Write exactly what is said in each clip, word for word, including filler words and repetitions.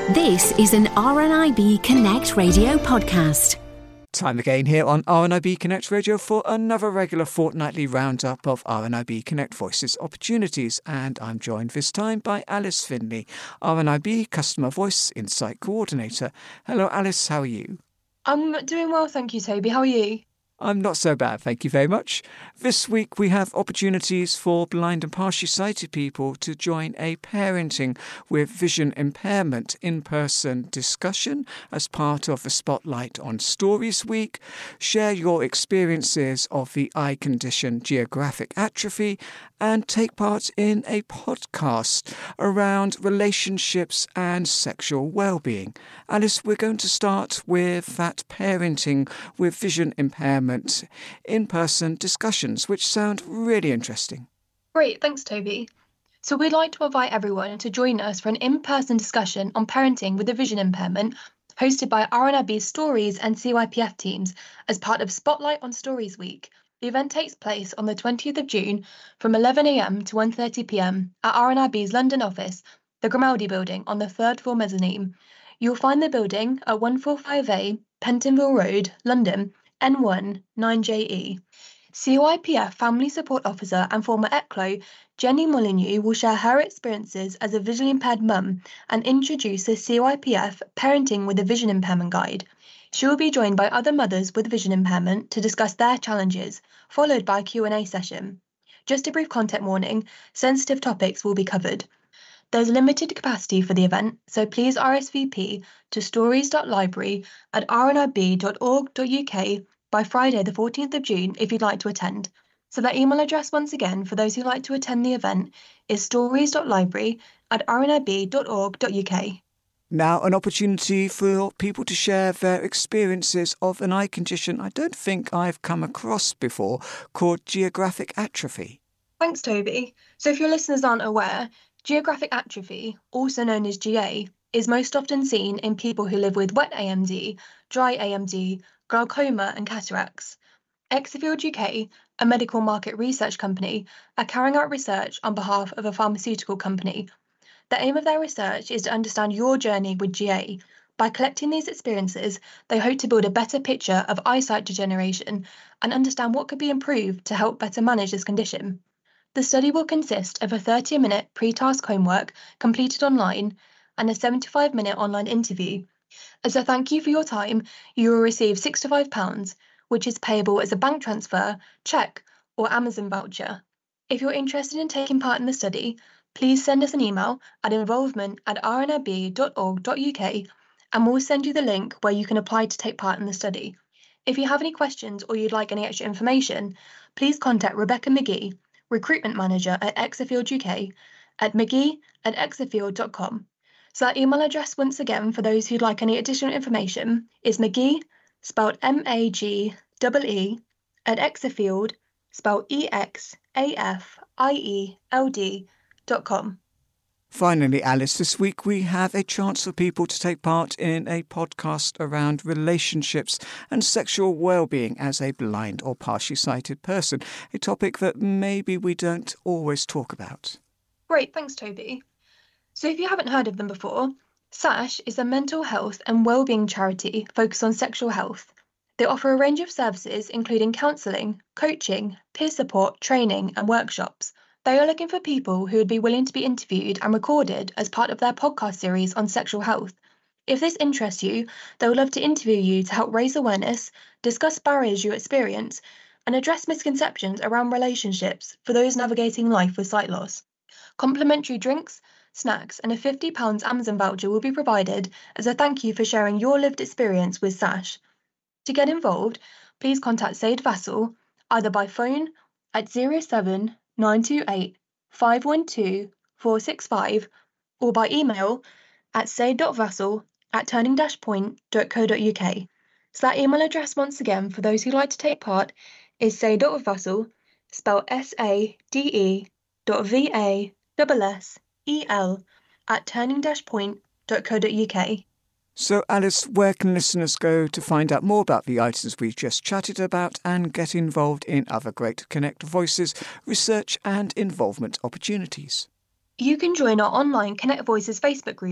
This is an R N I B Connect radio podcast. Time again here on R N I B Connect Radio for another regular fortnightly roundup of R N I B Connect Voices opportunities. And I'm joined this time by Alice Finley, R N I B Customer Voice Insight Coordinator. Hello, Alice. How are you? I'm doing well, thank you, Toby. How are you? I'm not so bad, thank you very much. This week we have opportunities for blind and partially sighted people to join a Parenting with Vision Impairment in-person discussion as part of the Spotlight on Stories Week, share your experiences of the eye condition geographic atrophy, and take part in a podcast around relationships and sexual well-being. Alice, we're going to start with that Parenting with Vision Impairment in-person discussions, which sound really interesting. Great, thanks, Toby. So we'd like to invite everyone to join us for an in-person discussion on parenting with a vision impairment hosted by R N I B Stories and C Y P F teams as part of Spotlight on Stories Week. The event takes place on the twentieth of June from eleven a m to one thirty p m at R N I B's London office, the Grimaldi building on the third floor mezzanine. You'll find the building at one forty-five A, Pentonville Road, London, N one nine J E. C Y P F Family Support Officer and former E C L O, Jenny Molyneux, will share her experiences as a visually impaired mum and introduce the C Y P F Parenting with a Vision Impairment Guide. She will be joined by other mothers with vision impairment to discuss their challenges, followed by a Q and A session. Just a brief content warning, sensitive topics will be covered. There's limited capacity for the event, so please R S V P to stories.library at r n i b dot org dot u k by Friday the fourteenth of June if you'd like to attend. So that email address once again for those who like to attend the event is stories.library at r n i b dot org dot u k. Now, an opportunity for people to share their experiences of an eye condition I don't think I've come across before, called geographic atrophy. Thanks, Toby. So if your listeners aren't aware, geographic atrophy, also known as G A, is most often seen in people who live with wet A M D, dry A M D, glaucoma and cataracts. Exafield U K, a medical market research company, are carrying out research on behalf of a pharmaceutical company. The aim of their research is to understand your journey with G A. By collecting these experiences, they hope to build a better picture of eyesight degeneration and understand what could be improved to help better manage this condition. The study will consist of a thirty-minute pre-task homework completed online and a seventy-five minute online interview. As a thank you for your time, you will receive sixty-five pounds, which is payable as a bank transfer, cheque, or Amazon voucher. If you're interested in taking part in the study, please send us an email at involvement at r n i b dot org dot u k and we'll send you the link where you can apply to take part in the study. If you have any questions or you'd like any extra information, please contact Rebecca McGee, Recruitment Manager at Exafield U K, at mcgee at exafield dot com. So that email address once again for those who'd like any additional information is McGee, spelled M A G E E, at Exafield, spelled E X A F I E L D dot com. Finally, Alice, this week we have a chance for people to take part in a podcast around relationships and sexual well-being as a blind or partially sighted person, a topic that maybe we don't always talk about. Great, thanks, Toby. So if you haven't heard of them before, SASH is a mental health and wellbeing charity focused on sexual health. They offer a range of services including counselling, coaching, peer support, training and workshops. They are looking for people who would be willing to be interviewed and recorded as part of their podcast series on sexual health. If this interests you, they would love to interview you to help raise awareness, discuss barriers you experience, and address misconceptions around relationships for those navigating life with sight loss. Complimentary drinks, snacks, and a fifty pounds Amazon voucher will be provided as a thank you for sharing your lived experience with SASH. To get involved, please contact Said Vassal either by phone at zero seven nine two eight five one two four six five or by email at said.vassal at turning-point dot co dot uk. So that email address once again for those who'd like to take part is said.vassal, spelled S A D E dot V A S S E L at turning-point dot co dot uk. So, Alice, where can listeners go to find out more about the items we've just chatted about and get involved in other great Connect Voices, research and involvement opportunities? You can join our online Connect Voices Facebook group,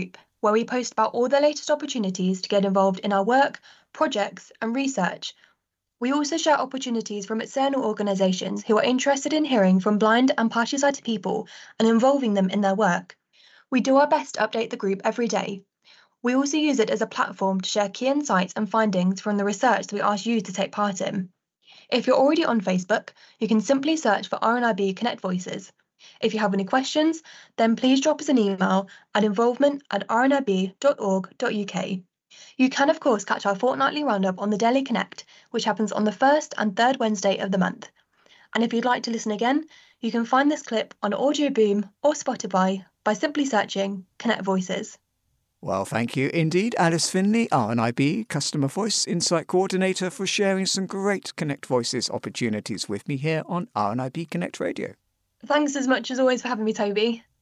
where we post about all the latest opportunities to get involved in our work, projects, and research. We also share opportunities from external organisations who are interested in hearing from blind and partially sighted people and involving them in their work. We do our best to update the group every day. We also use it as a platform to share key insights and findings from the research that we ask you to take part in. If you're already on Facebook, you can simply search for R N I B Connect Voices. If you have any questions, then please drop us an email at involvement at r n i b dot org dot u k. You can, of course, catch our fortnightly roundup on the Daily Connect, which happens on the first and third Wednesday of the month. And if you'd like to listen again, you can find this clip on Audio Boom or Spotify by simply searching Connect Voices. Well, thank you indeed, Alice Finley, R N I B Customer Voice Insight Coordinator, for sharing some great Connect Voices opportunities with me here on R N I B Connect Radio. Thanks as much as always for having me, Toby.